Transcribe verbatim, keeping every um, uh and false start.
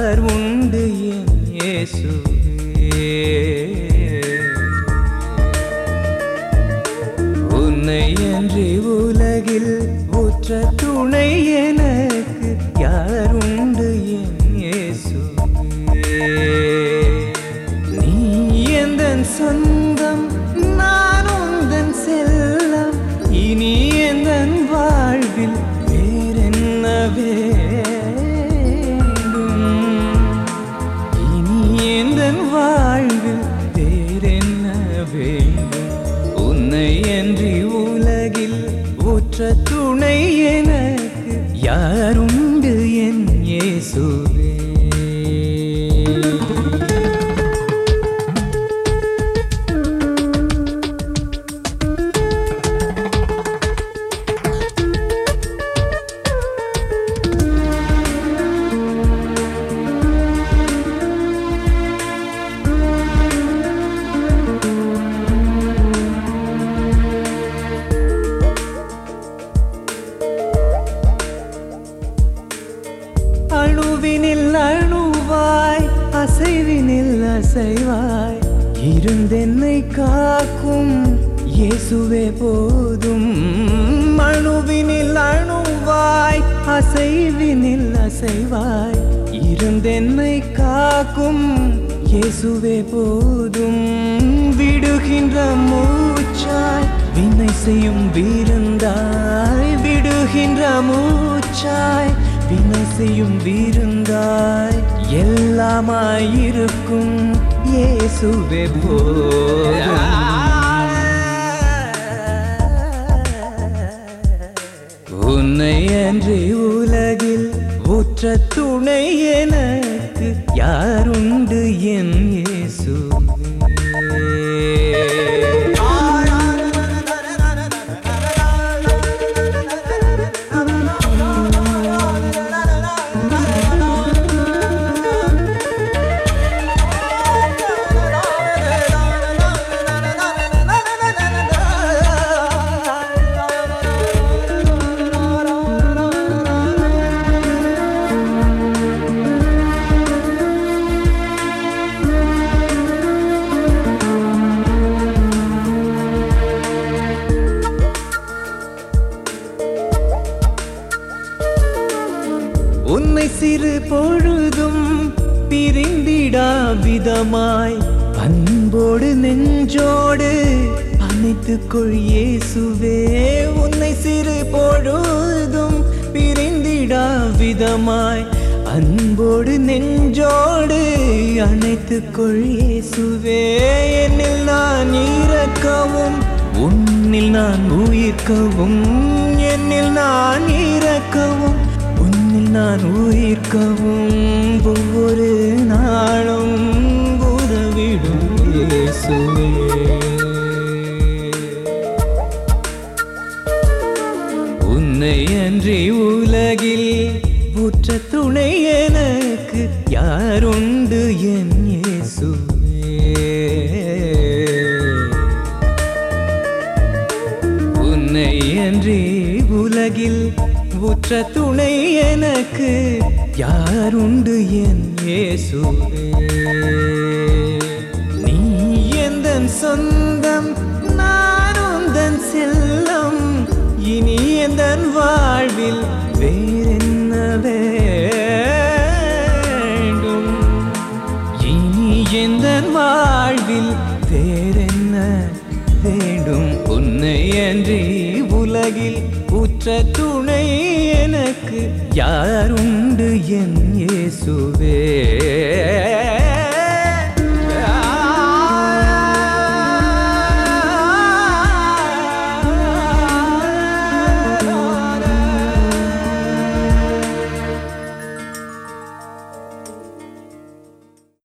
யார் உண்டு என் இயேசுவே. உன்னை அன்றி உலகில் உற்ற துணை எனக்கு யார் உண்டு என் இயேசுவே. நீ எந்தன் சொந்தம், நான் உந்தன் செல்லம், இனி எந்தன் வாழ்வில் வேறென்ன வேண்டும், இனி எந்தன் வாழ்வில் வேறென்ன வேண்டும். உன்னை அன்றி உலகில் உற்ற துணை எனக்கு யார் உண்டு என் இயேசுவே. அணுவினில் அணுவாய், அசைவினில் அசைவாய் இருந்தென்னை காக்கும் இயேசுவே போதும். அணுவினில் அணுவாய், அசைவினில் அசைவாய் இருந்தென்னை காக்கும் இயேசுவே போதும். விடுகின்ற மூச்சாய், வினை செய்யும் விருந்தாய், விடுகின்ற மூச்சாய், வினை செய்யும் விருந்தாய், எல்லாமாயிருக்கும் இயேசுவே போதும். உன்னை அன்றி உலகில் உற்ற துணை எனக்கு யார் உண்டு என் இயேசுவே. உன்னை சிறு பொழுதும் பிரிந்திடா விதமாய் அன்போடு நெஞ்சோடு அணைத்துக்கொள் இயேசுவே. உன்னை சிறு பொழுதும் பிரிந்திடா விதமாய் அன்போடு நெஞ்சோடு அணைத்துக்கொள் இயேசுவே. என்னில் நான் இறக்கவும், உன்னில் நான் உயிர்க்கவும், என்னில் நான் இறக்கவும், உன்னில் நான் உயிர்க்கவும் ஒவ்வொரு நாளும் உதவிடும் இயேசுவே. உன்னை அன்றி உலகில் உற்ற துணை எனக்கு யார் உண்டு என் இயேசுவே. உன்னை அன்றி உலகில் உற்ற துணை எனக்கு யார் உண்டு என் இயேசுவே. நீ எந்தன் சொந்தம், நான் உந்தன் செல்லம், இனி எந்தன் வாழ்வில் வேறென்ன வேண்டும், இனி எந்தன் வாழ்வில் வேறென்ன வேண்டும். உன்னை அன்றி உலகில் உற்ற துணை எனக்கு யார் உண்டு என் இயேசுவே.